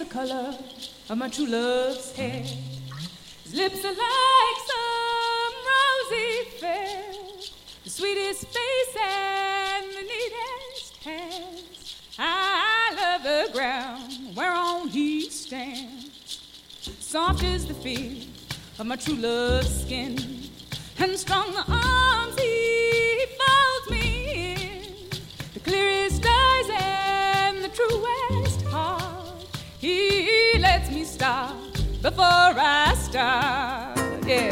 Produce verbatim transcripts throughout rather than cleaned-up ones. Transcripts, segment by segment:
the color of my true love's hair. His lips are like some rosy fair, the sweetest face and the neatest hands. I love the ground whereon he stands. Soft is the feel of my true love's skin, and strong the arms he folds me in. The clearest eyes and the truest heart, he lets me stop before I start. Yeah.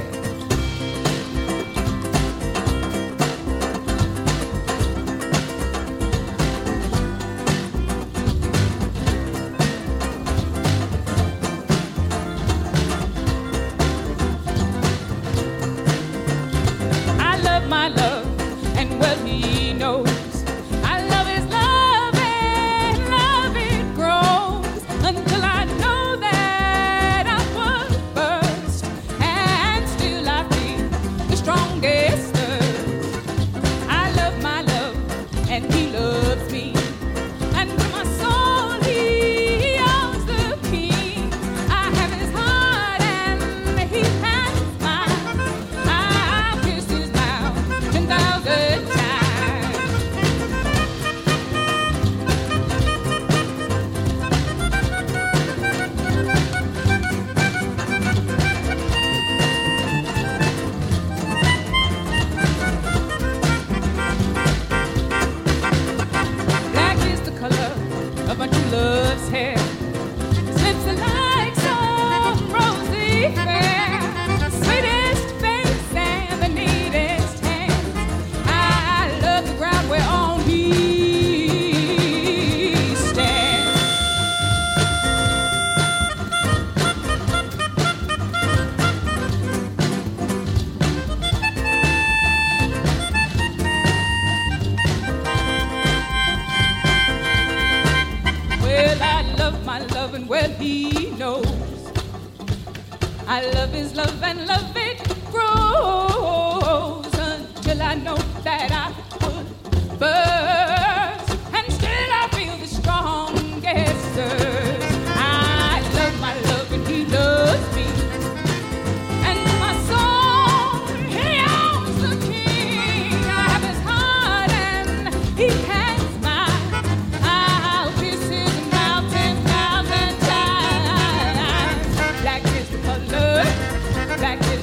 My love, and well he knows I love his love, and love it grows until I know that I was first, and still I feel the strongest thirst. I love my love, and he loves me, and to my soul he owns the key. I have his heart, and he has mine. I'll kiss his mouth ten thousand times. Black is the color of my true love's hair. His lips are like some rosy fair, the sweetest face and the neatest hands. I love the ground whereon he stands. Well, I love my love, and well he knows I love his love, and love it grows until I know that I put first, and still I feel the strongest thirst. I love my love, and he loves me, and my soul he owns the king. I have his heart, and he has mine. I'll kiss his mouth ten thousand times. Black is the color, black is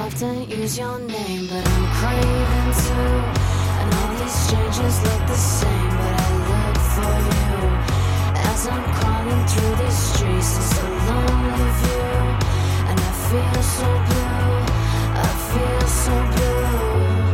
often use your name, but I'm craving too. And all these strangers look the same, but I look for you. As I'm crawling through these streets, it's a lonely view. And I feel so blue, I feel so blue.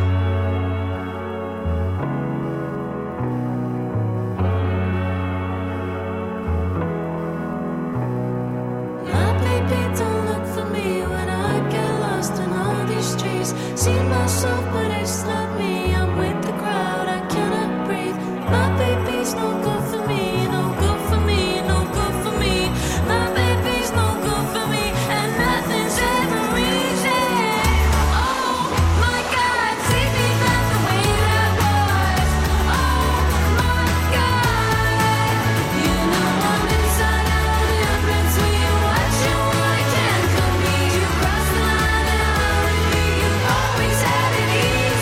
My baby don't look for me when I get lost in all these streets. See myself, but it's not me. I'm with the crowd, I cannot breathe. My baby's no good for me, no good for me, no good for me. My baby's no good for me, and nothing's ever easy. Oh my God, take me back the way that was. Oh my God, you know I'm inside out and between what you want and can't compete. You cross the line and I repeat, you always had it easy.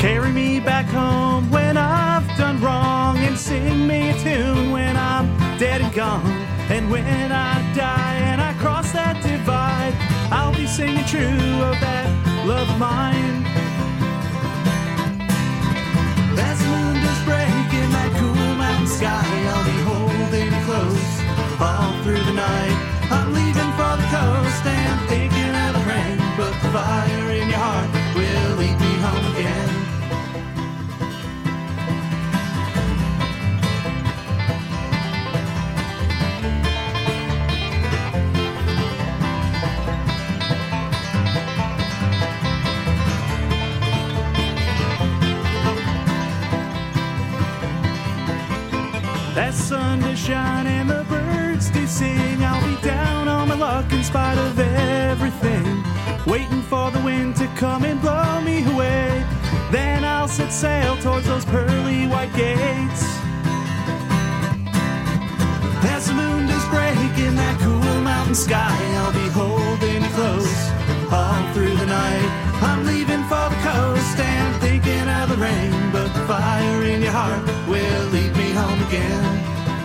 Carry me back home when I've done wrong, and sing me a tune when I'm dead and gone. And when I die and I cross that divide, I'll be singing true of that love of mine. As the moon does break in that cool mountain sky, I'll be holding you close all through the night. I'm leaving for the coast and thinking of the rain, but the fire in your heart will lead me home again. That sun to shine and the birds to sing, I'll be down on my luck in spite of everything, waiting for the wind to come and blow me away. Then I'll set sail towards those pearly white gates. As the moon does break in that cool mountain sky, I'll be holding you close all through the night. I'm leaving for the coast and thinking of the rain, but the fire in your heart will lead me home again.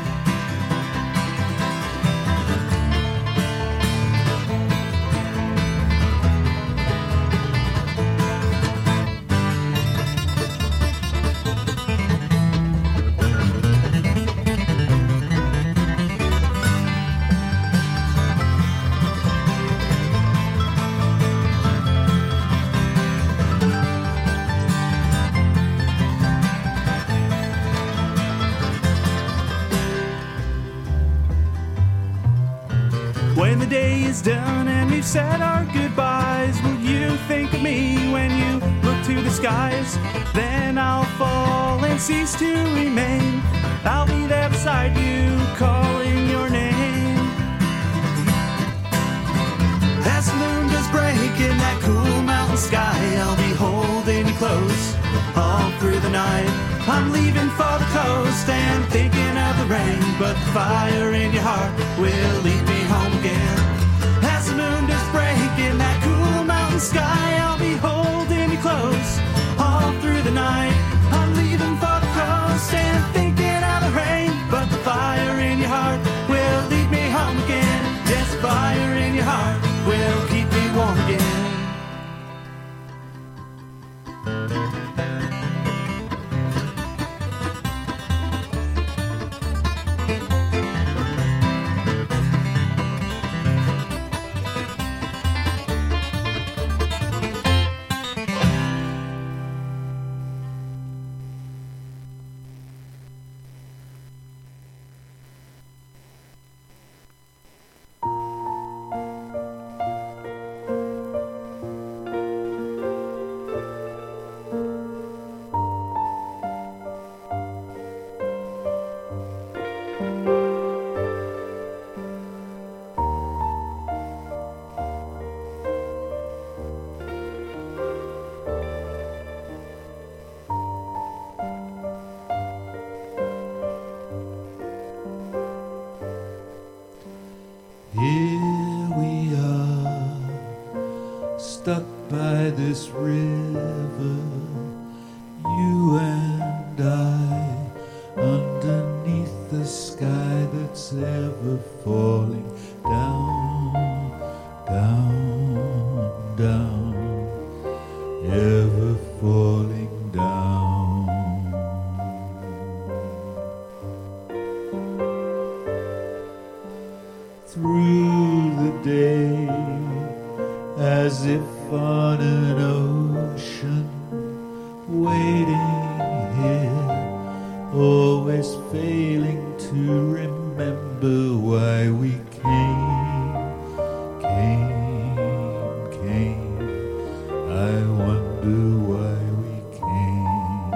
When the day is done and we've said our goodbyes, will you think of me when you look to the skies? Then I'll fall and cease to remain. I'll be there beside you, calling your name. As the moon does break in that cool mountain sky, I'll be holding you close all through the night. I'm leaving for the coast and thinking of the rain, but the fire in your heart will lead me home again. As the moon does break in that cool mountain sky, I'll be holding you close all through the night. I'm leaving for the coast and thinking of the rain, but the fire in your heart will lead me home again. Yes, the fire in your heart will keep me warm again. Here we are, stuck by this river, you and I, underneath the sky that's ever falling down, down, down, ever falling down. Through the day, as if on an ocean, waiting here, always failing to remember why we came, came, came. I wonder why we came.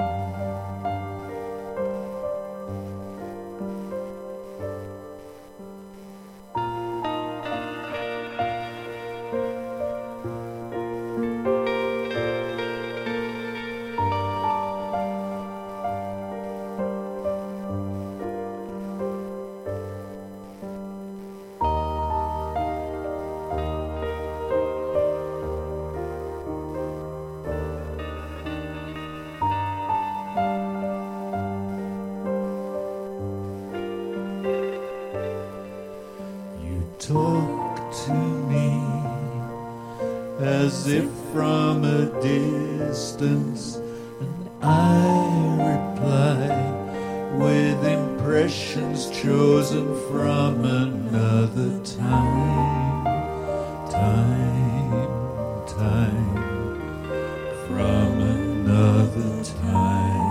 talk to me as if from a distance, and I reply with impressions chosen from another time, time, time, from another time.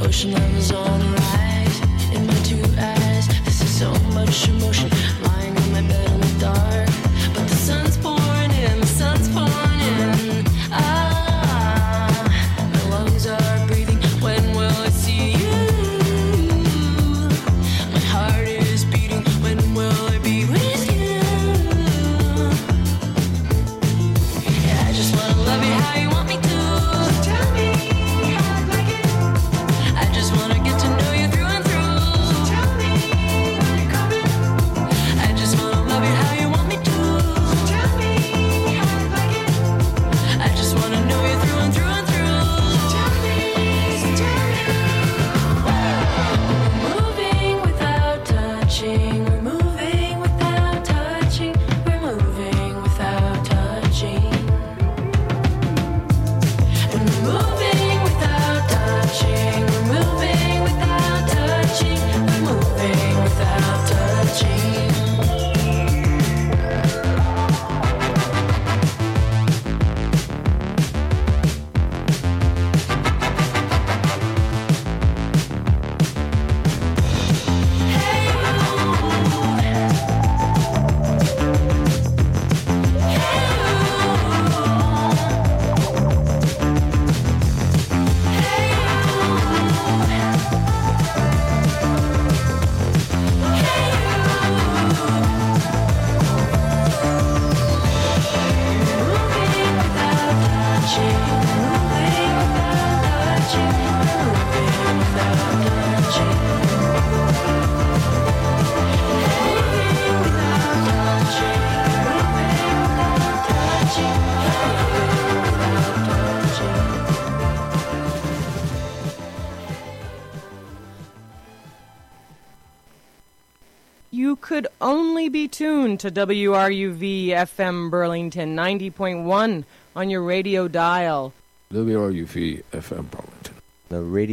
Ocean levels on the rise in my two eyes. This is so much emotion. Lying on my bed in the dark, but the sun's pouring in, the sun's pouring in. Ah, my lungs are breathing. When will I see you? My heart is beating. When will I be with you? Yeah, I just wanna love you how you want me to. Tell me how I'd like it. I just wanna get to know you through and through. Tell me where you're coming. I just wanna love you how you want me to. Tell me how I'd like it. I just wanna know you through and through and through. Tell me, so tell me. We're moving without touching. We're moving without touching. We're moving without touching. And we're moving without touching. We're moving without touching. We're moving without touching. You could only be tuned to W R U V F M Burlington ninety point one on your radio dial. W R U V F M Burlington. The radio